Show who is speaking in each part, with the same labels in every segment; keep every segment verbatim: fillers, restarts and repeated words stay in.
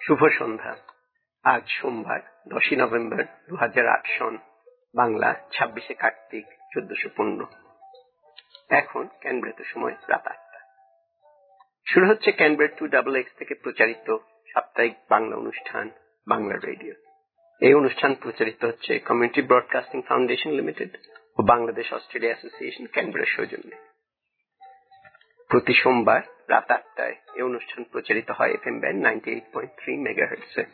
Speaker 1: শুভ সন্ধ্যা। আজ সোমবার দশই নভেম্বর দু হাজার আট সন, বাংলা ছাব্বিশে কার্তিক চোদ্দশো পনেরো। এখন ক্যানবেরাতে সময় রাত আটটা। শুরু হচ্ছে ক্যানবেরা টু ডাবল এক্স থেকে প্রচারিত সাপ্তাহিক বাংলা অনুষ্ঠান বাংলা রেডিও। এই অনুষ্ঠান প্রচারিত হচ্ছে কমিউনিটি ব্রডকাস্টিং ফাউন্ডেশন লিমিটেড ও বাংলাদেশ অস্ট্রেলিয়া অ্যাসোসিয়েশন ক্যানবেরার সৌজন্যে। প্রতি সোমবার রাত আটটায় এই অনুষ্ঠান প্রচারিত হয় F M band ninety eight point three মেগাহার্টজে।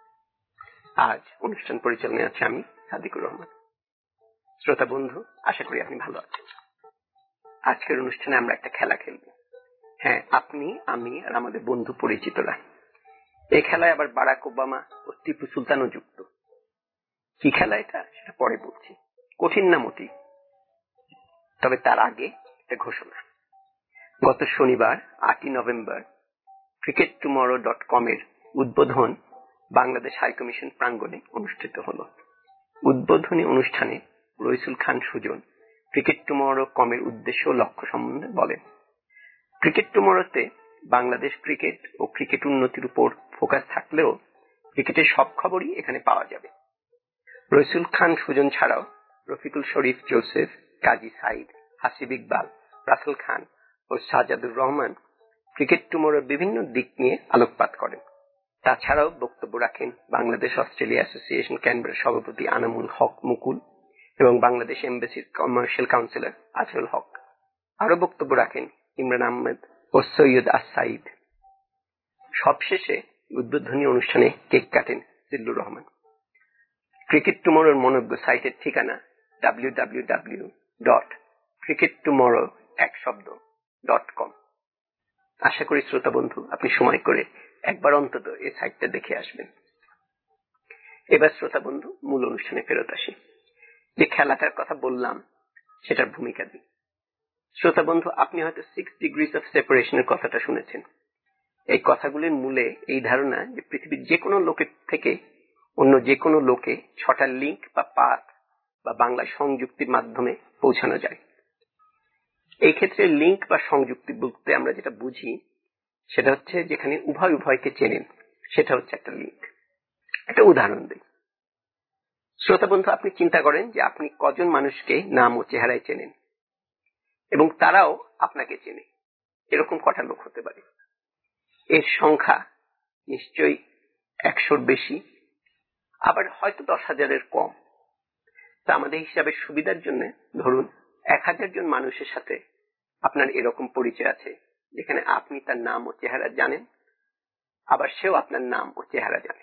Speaker 1: আজ অনুষ্ঠান পরিচালনায় আছে আমি সাদিকুর রহমান। শ্রোতা বন্ধু, আশা করি আপনি ভালো আছেন। আজকের অনুষ্ঠানে আমরা একটা খেলা খেলব। হ্যাঁ, আপনি, আমি আর আমাদের বন্ধু পরিচিতরা। এই খেলায় আবার বারাক ওবামা ও টিপু সুলতানও যুক্ত। কি খেলা এটা, সেটা পরে বলছি। কঠিন না মোটি। তবে তার আগে একটা ঘোষণা। গত শনিবার আটই November cricket tomorrow dot com এর উদ্বোধন বাংলাদেশ হাইকমিশন প্রাঙ্গণে অনুষ্ঠিত হলো। উদ্বোধনী অনুষ্ঠানে রইসুল খান সুজন ক্রিকেট টুমরো কমের উদ্দেশ্য ও লক্ষ্য সম্বন্ধে বলেন। ক্রিকেট টুমরোতে বাংলাদেশ ক্রিকেট ও ক্রিকেট উন্নতির উপর ফোকাস থাকলেও ক্রিকেটের সব খবরই এখানে পাওয়া যাবে। রইসুল খান সুজন ছাড়াও রফিকুল শরীফ জোসেফ, কাজী সাইদ, হাসিব ইকবাল, রাসেল খান ও সাজাদুর রহমান ক্রিকেট টুমরোর বিভিন্ন দিক নিয়ে আলোকপাত করেন। তাছাড়াও বক্তব্য রাখেন বাংলাদেশ অস্ট্রেলিয়া অ্যাসোসিয়েশন ক্যানবেরার সভাপতি আনামুল হক মুকুল এবং বাংলাদেশ এমবেসির কমার্শিয়াল কাউন্সিলর আজরুল হক। আরো বক্তব্য রাখেন ইমরান আহমেদ ও সৈয়দ আসাইদ। সবশেষে উদ্বোধনী অনুষ্ঠানে কেক কাটেন জিল্লুর রহমান। ক্রিকেট টুমরোর মনোজ্ঞ সাইটের ঠিকানা W W W dot cricket tomorrow এক শব্দ ডট কম। আশা করি শ্রোতা বন্ধু আপনি সময় করে একবার অন্তত এই সাইটটা দেখে আসবেন। এবার শ্রোতা বন্ধু মূল অনুষ্ঠানে ফেরত আসি। যে খেলাটার কথা বললাম সেটার ভূমিকা দিই। শ্রোতা বন্ধু, আপনি হয়তো সিক্স ডিগ্রিজ অফ সেপারেশনের কথাটা শুনেছেন। এই কথাগুলির মূলে এই ধারণা যে পৃথিবীর যে কোনো লোকের থেকে অন্য যে কোনো লোকে ছটা লিঙ্ক বা পাথ বা বাংলায় সংযুক্তির মাধ্যমে পৌঁছানো যায়। এই ক্ষেত্রে লিঙ্ক বা সংযুক্তি বলতে আমরা যেটা বুঝি সেটা হচ্ছে যেখানে উভয় উভয়কে চেনেন, সেটা হচ্ছে একটা লিঙ্ক। একটা উদাহরণ দিই। শ্রোতা বন্ধু, আপনি চিন্তা করেন যে আপনি কজন মানুষকে নাম ও চেহারায় চেনেন এবং তারাও আপনাকে চেনে। এরকম কটা লোক হতে পারে? এর সংখ্যা নিশ্চয়ই একশোর বেশি, আবার হয়তো দশ হাজারের কম। তা আমাদের হিসাবে সুবিধার জন্য ধরুন এক হাজার জন মানুষের সাথে আপনার এরকম পরিচয় আছে যেখানে আপনি তার নাম ও চেহারা জানেন, আবার সেও আপনার নাম ও চেহারা জানে।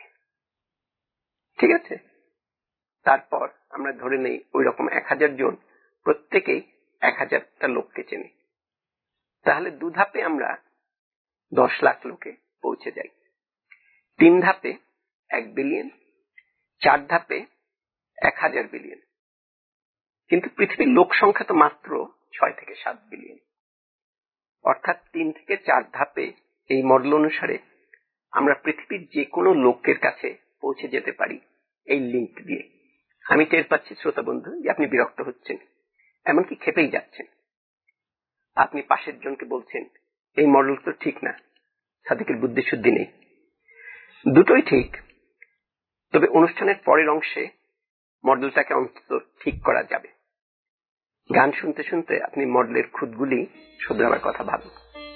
Speaker 1: ঠিক আছে? তারপর আমরা ধরে নেই ওই রকম এক হাজার জন প্রত্যেকেই এক হাজারটা লোককে চেনে। তাহলে দু ধাপে আমরা দশ লাখ লোকে পৌঁছে যাই। তিন ধাপে এক বিলিয়ন, চার ধাপে এক হাজার বিলিয়ন। কিন্তু পৃথিবীর লোক সংখ্যা তো মাত্র ছয় থেকে সাত বিলিয়ন। অর্থাৎ তিন থেকে চার ধাপে এই মডেল অনুসারে আমরা পৃথিবীর যে কোনো লোকের কাছে পৌঁছে যেতে পারি এই লিঙ্ক দিয়ে। আমি টের পাচ্ছি শ্রোতা বন্ধু যে আপনি বিরক্ত হচ্ছেন, এমনকি খেপেই যাচ্ছেন। আপনি পাশের জনকে বলছেন এই মডেল তো ঠিক না, সাদিকের বুদ্ধি শুদ্ধি নেই। দুটোই ঠিক, তবে অনুষ্ঠানের পরের অংশে মডেলটাকে অন্তত ঠিক করা যাবে। গান শুনতে শুনতে আপনি মডেলের খুঁতগুলি শুধরাবার কথা ভাবেন।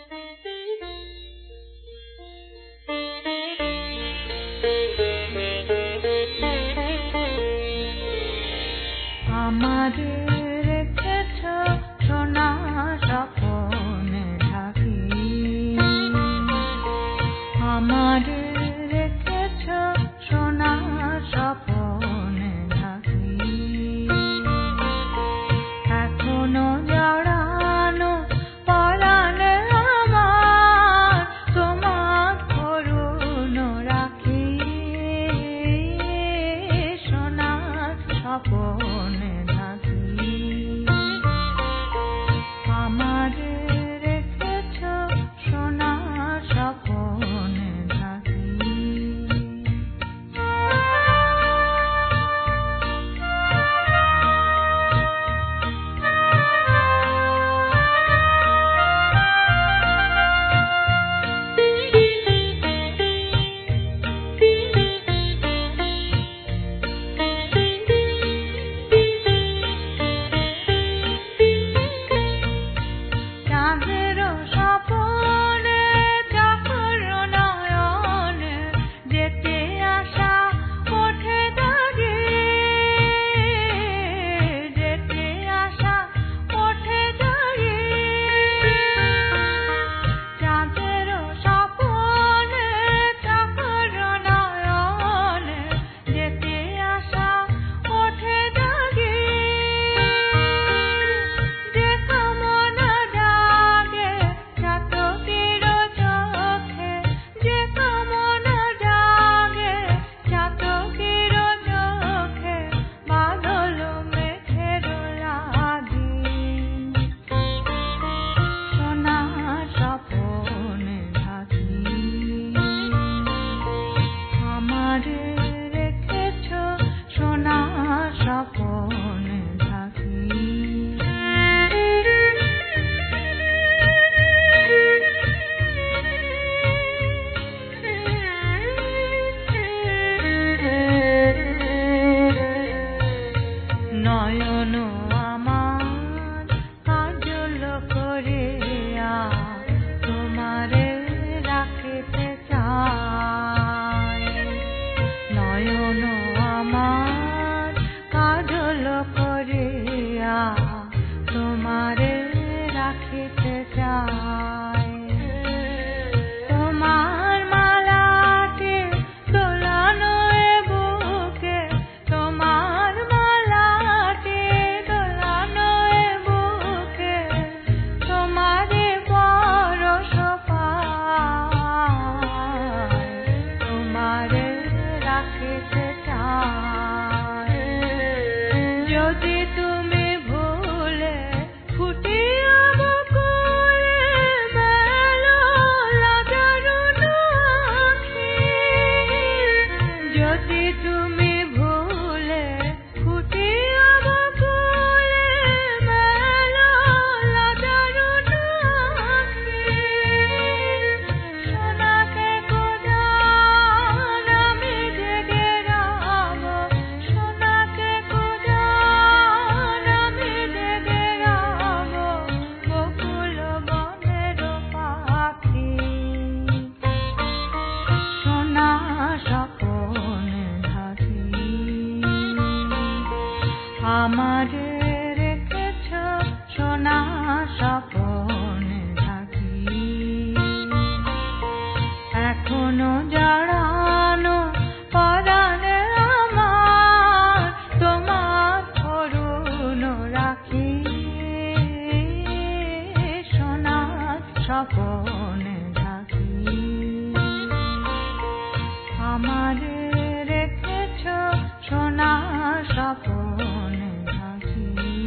Speaker 2: আমার রেখেছ সোনা স্বপ্নে ঢাকি, আমার রেখেছ সোনা স্বপ্নে ঢাকি, এখনো জড়ানো পরাণের স্বপনে ঢাকি আমারে রেখেছ সোনা স্বপনে ঢাকি।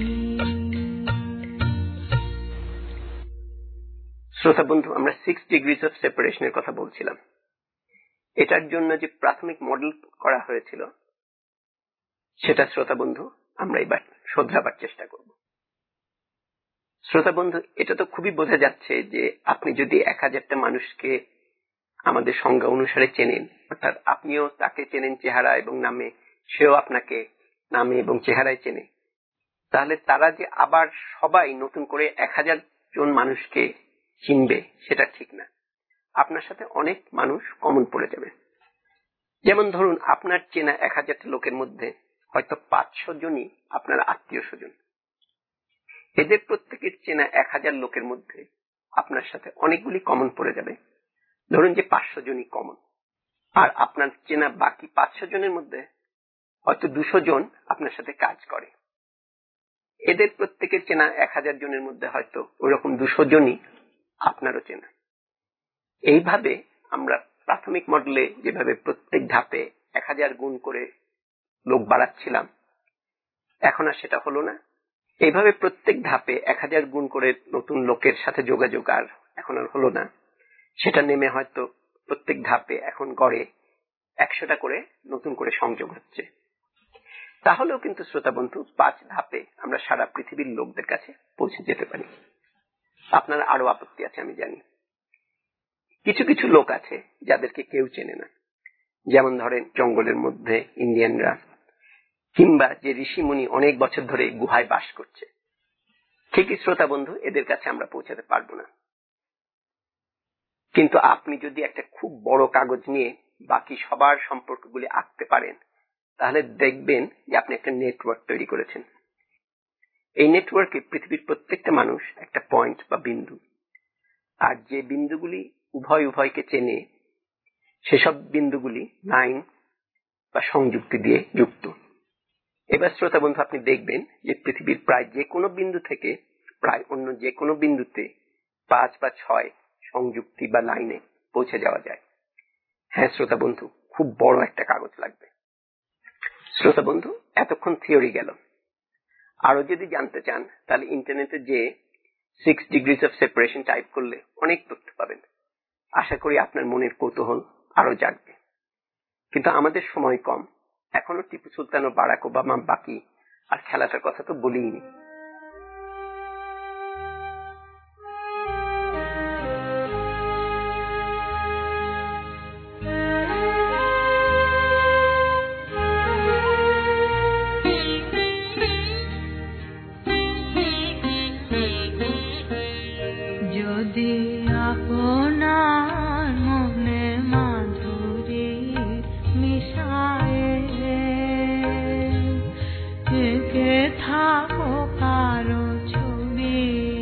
Speaker 1: শ্রোতা বন্ধু, আমরা সিক্স ডিগ্রিজ অফ সেপারেশনের কথা বলছিলাম। এটার জন্য যে প্রাথমিক মডেল করা হয়েছিল সেটা শ্রোতা বন্ধু আমরা এবার শোধরাবার চেষ্টা করব। শ্রোতা বন্ধু, এটা তো খুবই বোঝা যাচ্ছে যে আপনি যদি এক হাজারটা মানুষকে আমাদের সংজ্ঞা অনুসারে চেনেন, অর্থাৎ আপনিও তাকে চেনেন চেহারা এবং নামে, সেও আপনাকে নামে এবং চেহারায় চেনে, তাহলে তারা যে আবার সবাই নতুন করে এক হাজার জন মানুষকে চিনবে সেটা ঠিক না। আপনার সাথে অনেক মানুষ কমন পড়ে যাবে। যেমন ধরুন, আপনার চেনা এক হাজারটা লোকের মধ্যে হয়তো পাঁচশো জনই আপনার আত্মীয় স্বজন। এদের প্রত্যেকের চেনা এক হাজার লোকের মধ্যে আপনার সাথে অনেকগুলি কমন পড়ে যাবে। ধরুন যে পাঁচশো জনই কমন, আর আপনার চেনা বাকি পাঁচশো জনের মধ্যে হয়তো দুশো জন আপনার সাথে কাজ করে। এদের প্রত্যেকের চেনা এক হাজার জনের মধ্যে হয়তো ওইরকম দুশো জনই আপনারও চেনা। এইভাবে আমরা প্রাথমিক মডেলে যেভাবে প্রত্যেক ধাপে এক হাজার গুণ করে লোক বাড়াচ্ছিলাম, এখন আর সেটা হলো না। এইভাবে প্রত্যেক ধাপে এক হাজার গুণ করে নতুন লোকের সাথে যোগাযোগ আর এখন আর হলো না। সেটা নেমে হয়তো প্রত্যেক ধাপে এখন গড়ে একশোটা করে নতুন করে সংযোগ হচ্ছে। তাহলেও কিন্তু শ্রোতা বন্ধু, পাঁচ ধাপে আমরা সারা পৃথিবীর লোকদের কাছে পৌঁছে যেতে পারি। আপনার আরো আপত্তি আছে আমি জানি। কিছু কিছু লোক আছে যাদেরকে কেউ চেনে না, যেমন ধরেন জঙ্গলের মধ্যে ইন্ডিয়ানরা, কিংবা যে ঋষিমুনি অনেক বছর ধরে গুহায় বাস করছে। ঠিকই শ্রোতা বন্ধু, এদের কাছে আমরা পৌঁছাতে পারবো না। কিন্তু আপনি যদি একটা খুব বড় কাগজ নিয়ে বাকি সবার সম্পর্কগুলি আঁকতে পারেন, তাহলে দেখবেন যে আপনি একটা নেটওয়ার্ক তৈরি করেছেন। এই নেটওয়ার্কে পৃথিবীর প্রত্যেকটা মানুষ একটা পয়েন্ট বা বিন্দু, আর যে বিন্দুগুলি উভয় উভয়কে চেনে সেসব বিন্দুগুলি লাইন বা সংযুক্তি দিয়ে যুক্ত। এবার শ্রোতা বন্ধু, আপনি দেখবেন যে পৃথিবীর প্রায় যে কোনো বিন্দু থেকে প্রায় অন্য যে কোনো বিন্দুতে পাঁচ বা ছয় সংযুক্তি বা লাইনে পৌঁছে যাওয়া যায়। হ্যাঁ শ্রোতা বন্ধু, খুব বড় একটা কাগজ লাগবে। শ্রোতা বন্ধু, এতক্ষণ থিওরি গেল। আরো যদি জানতে চান তাহলে ইন্টারনেটে যে six degrees of separation type করলে অনেক তথ্য পাবেন। আশা করি আপনার মনের কৌতূহল আরো জাগবে। কিন্তু আমাদের সময় কম, এখনো টিপু সুলতান ও বারাক ওবামা বাকি, আর খেলাটার কথা তো বলিনি।
Speaker 2: যদি আপনার মনে মাধুরী মিশায়ে থেকে থাকো কারো ছবি,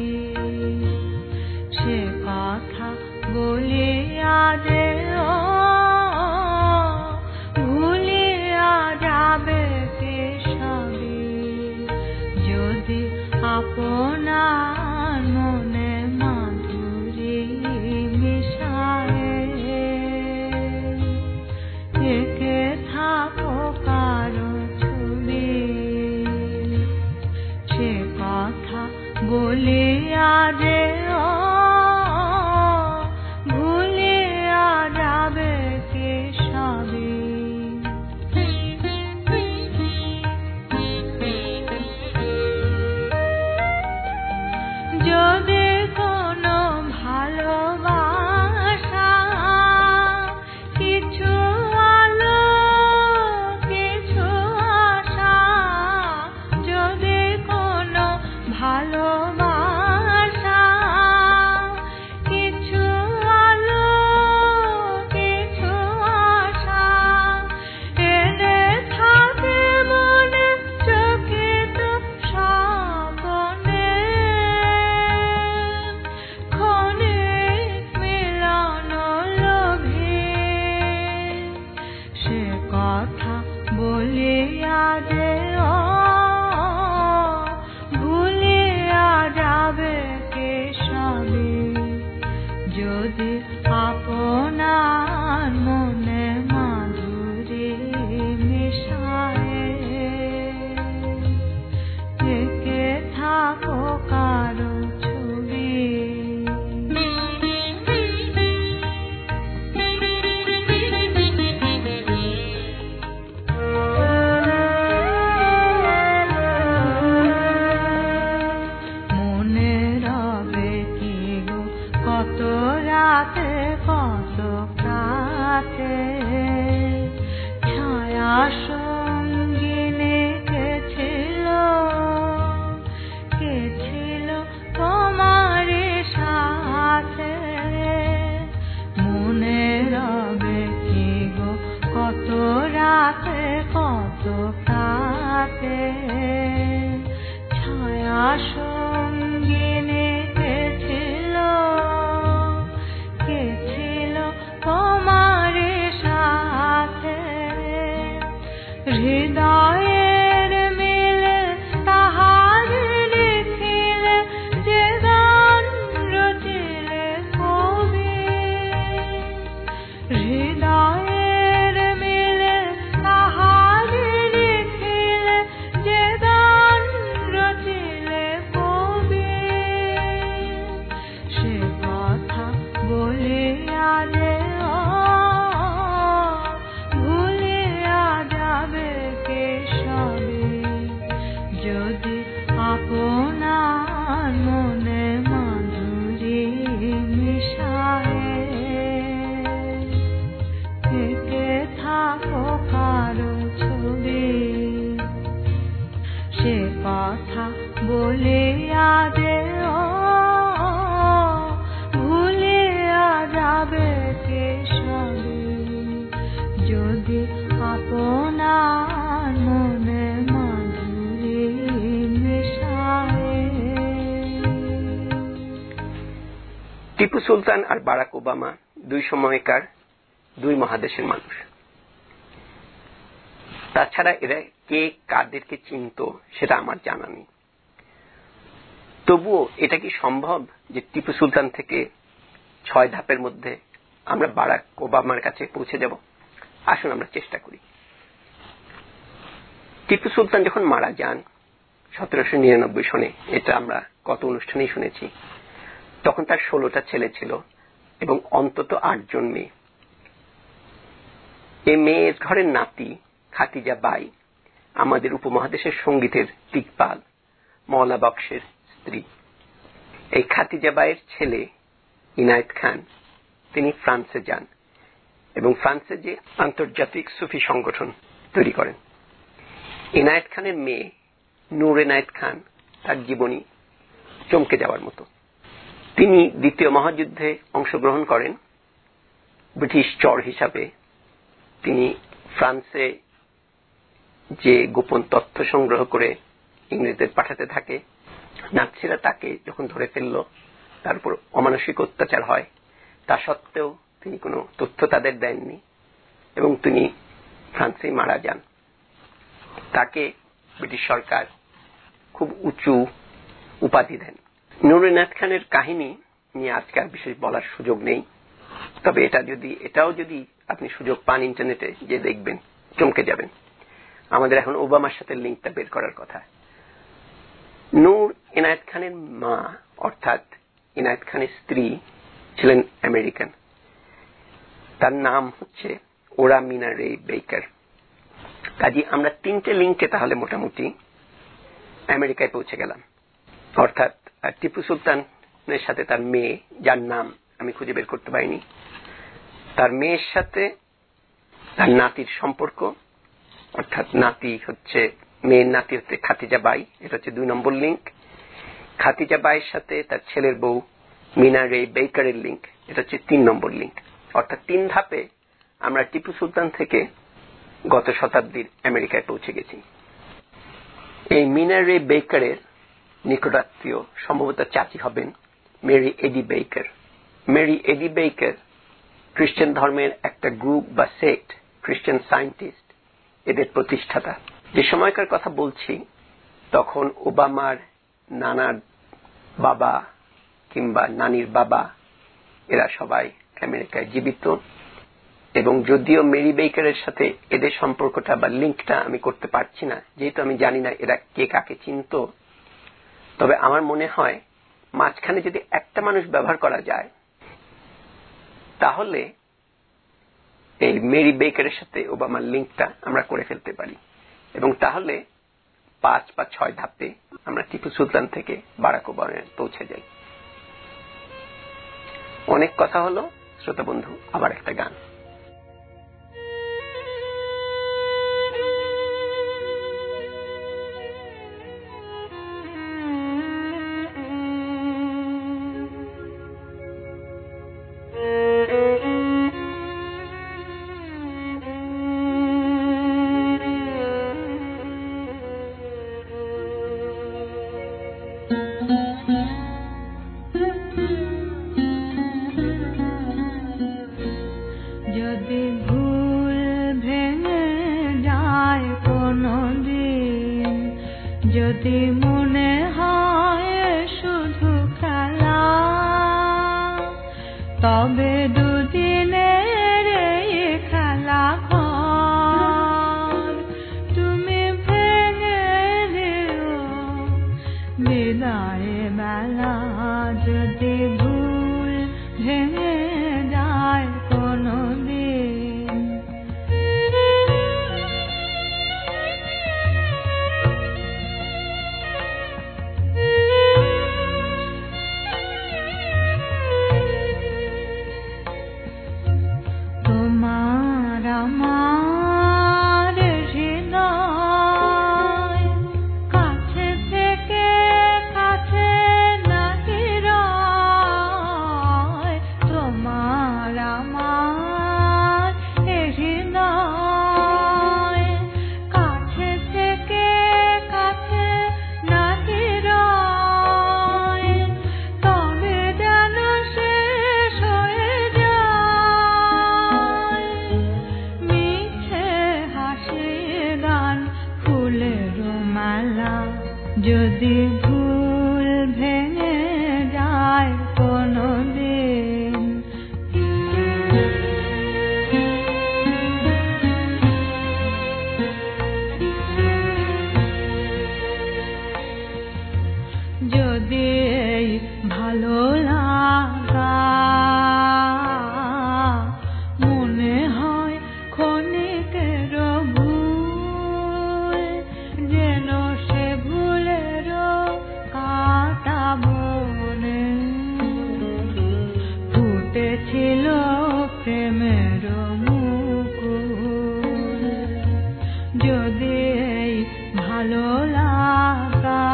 Speaker 2: সে কথা বলিয়া যে ও ভুলিয়া যাবে কি সবই। যদি আপনার মনে মাধুরী মিশায়ে থেকে থাকো কারো ছবি, সে কথা বলিয়া যে ও ভুলিয়া কত রাতে কত প্রাতে ছায়া সঙ্গিনী কে ছিল, কে ছিল তোমার সাথে, মনে রবে কি গো কত রাতে কত প্রাতে ছায়া সঙ্গিনী কে ছিল, কে ছিল তোমার সাথে, হৃদয়ের মিলে তাহার লিখিলে যে গান রচিলে কবি, হৃদয়ের মিলে তাহার লিখিলে যে গান রচিলে কবি, সে কথা বলিয়া যে ও ভুলিয়া যাবে কে সবে, যদি আপনার মনে মাধুরী মিশায়ে, থেকে থাকো কারো ছবি, সে কথা বলিয়া যে ও ভুলিয়া যাবে কে সবে, যদি আপনার মনে মাধুরী মিশায়ে।
Speaker 1: টিপু সুলতান আর বারাক ওবামা দুই সময়কার দুই মহাদেশের মানুষ। তাছাড়া এরা কে কাদেরকে চিনত সেটা আমার জানা নেই। তবুও এটা কি সম্ভব যে টিপু সুলতান থেকে ছয় ধাপের মধ্যে আমরা বারাক ওবামার কাছে পৌঁছে যাব? আসুন আমরা চেষ্টা করি। টিপু সুলতান যখন মারা যান সতেরোশো নিরানব্বই সনে, এটা আমরা কত অনুষ্ঠানেই শুনেছি, তখন তার ষোলোটা ছেলে ছিল এবং অন্তত আটজন মেয়ে। এই মেয়ের ঘরের নাতি খাতিজা বাই আমাদের উপমহাদেশের সঙ্গীতের দিকপাল মওলা বক্সের স্ত্রী। এই খাতিজা বাইয়ের ছেলে ইনায়েত খান, তিনি ফ্রান্সে যান এবং ফ্রান্সে যে আন্তর্জাতিক সুফি সংগঠন তৈরি করেন। ইনায়েত খানের মেয়ে নূর এনায়েত খান, তার জীবনী চমকে যাওয়ার মতো। তিনি দ্বিতীয় মহাযুদ্ধে অংশগ্রহণ করেন ব্রিটিশ চর হিসাবে। তিনি ফ্রান্সে যে গোপন তথ্য সংগ্রহ করে ইংরেজদের পাঠাতে থাকে, নাৎসিরা তাকে যখন ধরে ফেলল, তার উপর অমানসিক অত্যাচার হয়, তা সত্ত্বেও তিনি কোনো তথ্য তাদের দেননি এবং তিনি ফ্রান্সে মারা যান। তাকে ব্রিটিশ সরকার খুব উঁচু উপাধি দেন। নূর এনায়েত খানের কাহিনী নিয়ে আজকে আর বিশেষ বলার সুযোগ নেই, তবে এটা যদি এটাও যদি আপনি সুযোগ পান ইন্টারনেটে যে দেখবেন, চমকে যাবেন। আমাদের এখন ওবামার সাথে লিঙ্কটা বের করার কথা। নূর এনায়েত খানের মা অর্থাৎ ইনায়েত খানের স্ত্রী ছিলেন আমেরিকান। তার নাম হচ্ছে ওরা মিনা রে বেকার। কাজী আমরা তিনটে লিঙ্কে তাহলে মোটামুটি আমেরিকায় পৌঁছে গেলাম। অর্থাৎ টিপু সুলতানের সাথে তার মেয়ে, যার নাম আমি খুঁজে বের করতে পারিনি, তার মেয়ের সাথে তার নাতির সম্পর্ক, অর্থাৎ নাতি হচ্ছে মেয়ের নাতি হচ্ছে খাতিজা বাই, এটা হচ্ছে দুই নম্বর লিঙ্ক। খাতিজা বাইয়ের সাথে তার ছেলের বউ মিনা রে বেকারের লিঙ্ক, এটা হচ্ছে তিন নম্বর লিঙ্ক। অর্থাৎ তিন ধাপে আমরা টিপু সুলতান থেকে গত শতাব্দীর আমেরিকায় পৌঁছে গেছি। এই মিনা রে বেকারের নিকটাত্মীয় সম্ভবত চাচি হবেন মেরি এডি বেকার। মেরি এডি বেকার খ্রিস্টান ধর্মের একটা গ্রুপ বা সেক্ট, খ্রিস্টান সায়েন্টিস্ট, এদের প্রতিষ্ঠাতা। যে সময়কার কথা বলছি তখন ওবামার নানার বাবা কিংবা নানির বাবা এরা সবাই আমেরিকায় জীবিত, এবং যদিও মেরি বেকারের সাথে এদের সম্পর্কটা বা লিঙ্কটা আমি করতে পারছি না, যেহেতু আমি জানি না এরা কে কাকে চিনত, তবে আমার মনে হয় মাঝখানে যদি একটা মানুষ ব্যবহার করা যায় তাহলে এই মেরি বেকারের সাথে ওবামার লিঙ্কটা আমরা করে ফেলতে পারি, এবং তাহলে পাঁচ বা ছয় ধাপে আমরা টিপু সুলতান থেকে বারাক ওবামায় পৌঁছে যাই। অনেক কথা হলো, শ্রোতা বন্ধু, আবার একটা গান।
Speaker 2: যদি ভুল ভেঙে যায় কোনো দিন, যদি মনে হয় শুধু খেলা, তবে দুদিনের এই খেলা ঘর তুমি ভেঙে দিও বিদায় বেলা। যদি ভুল ভেঙে যায় কোনো দিন, তোমার আমার হৃদয় কাছে থেকে কাছে নাকি রয়, তোমার আমার হৃদয় কাছে থেকে কাছে নাকি রয়, তবে যেন শেষ হয়ে যায় মিছে হাসি গান ফুলের মালা। যদি ভুল ভেঙে যায় কোনো দিন, যদি এই ভালো লাগা মনে হয় ক্ষণিকের ভুল, যেন সে ভুলের কাঁটা বনে ফুটেছিল প্রেমের মুকুল। যদি এই ভালো লাগা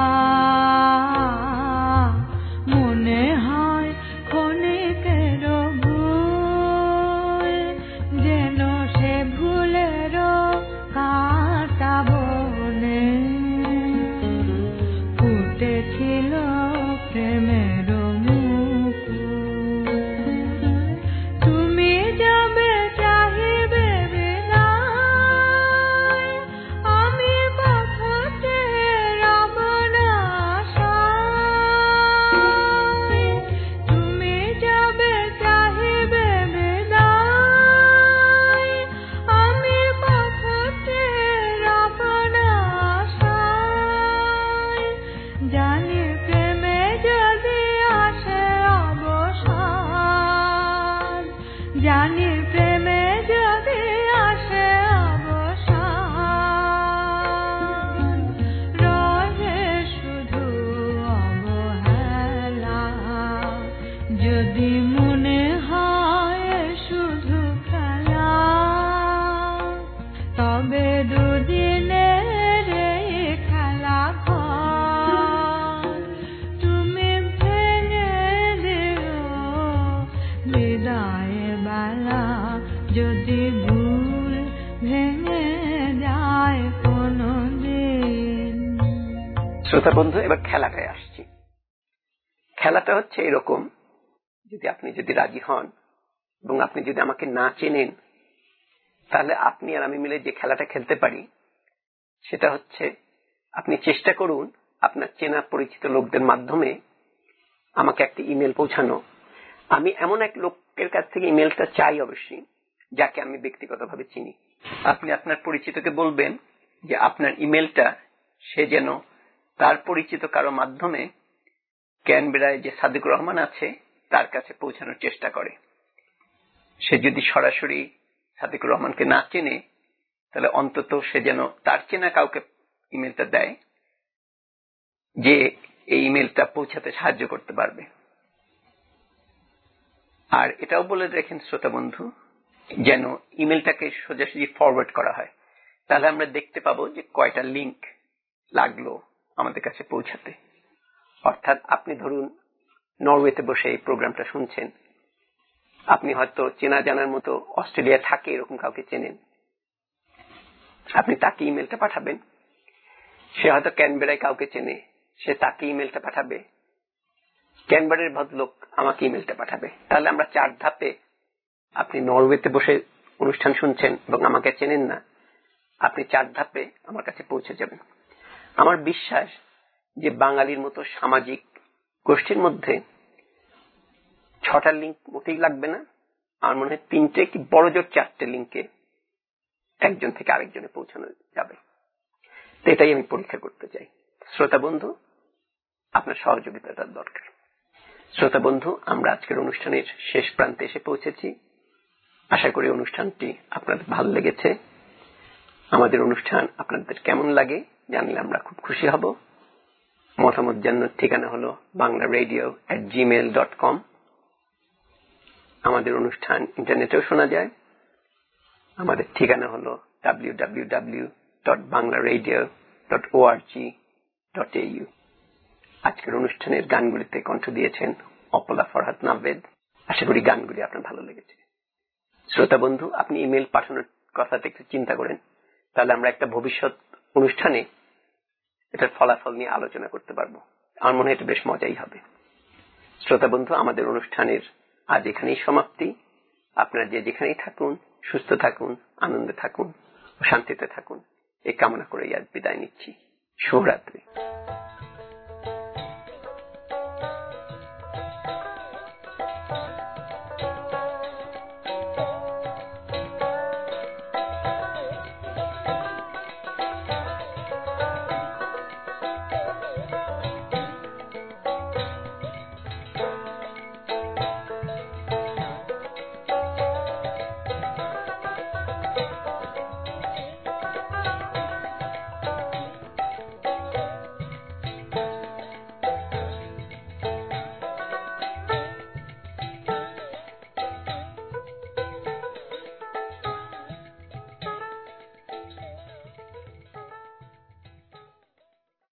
Speaker 2: মনে হয় ক্ষণিকের ভুল, যেন সে ভুলের কাঁটা বনে ফুটেছিল প্রেমের মুকুল। তুমি যাবে চাহিবে বিদায়, আমি পথে রব না আশায়। তুমি যাবে চাহিবে বিদায়, আমি পথে রব না আশায়। জানি প্রেমে যদি আসে অবসান, জানি প্রেমে যদি আসে অবসান, রহে শুধু অবহেলা। যদি মনে হয় শুধু খেলা, তবে দুদিনের এই খেলা ঘর তুমি ভেঙে দিও বিদায় বেলা। যদি ভুল ভেঙে যায় কোনো দিন।
Speaker 1: শ্রোতা বন্ধু, এবার খেলাটায় আসছি। খেলাটা হচ্ছে এরকম, যদি আপনি যদি রাজি হন এবং আপনি যদি আমাকে না চেনেন, তাহলে আপনি আর আমি মিলে যে খেলাটা খেলতে পারি সেটা হচ্ছে, আপনি চেষ্টা করুন আপনার চেনা পরিচিত লোকদের মাধ্যমে আমাকে একটা ইমেল পৌঁছানো। আমি এমন এক লোকের কাছ থেকে ইমেলটা চাই অবশ্যই, যাকে আমি ব্যক্তিগতভাবে চিনি। আপনি আপনার পরিচিতকে বলবেন যে আপনার ইমেলটা সে যেন তার পরিচিত কারো মাধ্যমে ক্যানবেরায় যে সাদিকুর রহমান আছে তার কাছে পৌঁছানোর চেষ্টা করে। সে যদি সরাসরি সাদিকুর রহমানকে না চেনে, তাহলে অন্তত সে যেন তার চেনা কাউকে ইমেলটা দেয়, যে এই ইমেলটা পৌঁছাতে সাহায্য করতে পারবে। আর এটাও বলে রাখেন শ্রোতা বন্ধু, যেন ইমেলটাকে সোজাসুজি ফরওয়ার্ড করা হয়, তাহলে আমরা দেখতে পাবো যে কয়টা লিংক লাগলো আমাদের কাছে পৌঁছাতে। অর্থাৎ আপনি ধরুন নরওয়েতে বসে এই প্রোগ্রামটা শুনছেন, আপনি হয়তো চেনা জানার মতো অস্ট্রেলিয়া থাকে এরকম কাউকে চেনেন, আপনি তাকে ইমেলটা পাঠাবেন। সে হয়তো ক্যানবেরায় কাউকে চেনে, সে তাকে ইমেলটা পাঠাবে। ক্যানবেরার ভদ্রলোক আমাকে ইমেলটা পাঠাবে। তাহলে আমরা চার ধাপে, আপনি নরওয়েতে বসে অনুষ্ঠান শুনছেন এবং আমাকে চেনেন না, আপনি চার ধাপে আমার কাছে পৌঁছে যাবেন। আমার বিশ্বাস যে বাঙালির মতো সামাজিক গোষ্ঠীর মধ্যে ছটা লিঙ্ক মোটেই লাগবে না। আমার মনে হয় তিনটে কি বড় জোর চারটে লিঙ্কে একজন থেকে আরেকজনে পৌঁছানো যাবে। তো এটাই আমি পরীক্ষা করতে চাই। শ্রোতা বন্ধু, আপনার সহযোগিতাটার দরকার। শ্রোতা বন্ধু, আমরা আজকের অনুষ্ঠানের শেষ প্রান্তে এসে পৌঁছেছি। আশা করি অনুষ্ঠানটি আপনাদের ভালো লেগেছে। আমাদের অনুষ্ঠান আপনাদের কেমন লাগে জানলে আমরা খুব খুশি হব। মতামত জানানোর ঠিকানা হলো Bangla radio at Gmail dot com. আমাদের অনুষ্ঠান ইন্টারনেটেও শোনা যায়। আমাদের ঠিকানা হলো W W W dot Bangla radio dot O R G dot A U. আজকের অনুষ্ঠানের গানগুলিতে কণ্ঠ দিয়েছেন অপলা ফরহাদ নাভেদ। আশা করি গানগুলি আপনার ভালো লেগেছে। শ্রোতা বন্ধু, আপনি ইমেল পাঠানোর কথাটা একটু চিন্তা করেন, তাহলে আমরা একটা ভবিষ্যৎ অনুষ্ঠানে এটার ফলাফল নিয়ে আলোচনা করতে পারবো। আমার মনে হয় এটা বেশ মজাই হবে। শ্রোতা বন্ধু, আমাদের অনুষ্ঠানের আজ এখানেই সমাপ্তি। আপনারা যে যেখানেই থাকুন, সুস্থ থাকুন, আনন্দে থাকুন ও শান্তিতে থাকুন, এই কামনা করেই আজ বিদায় নিচ্ছি। শুভরাত্রি।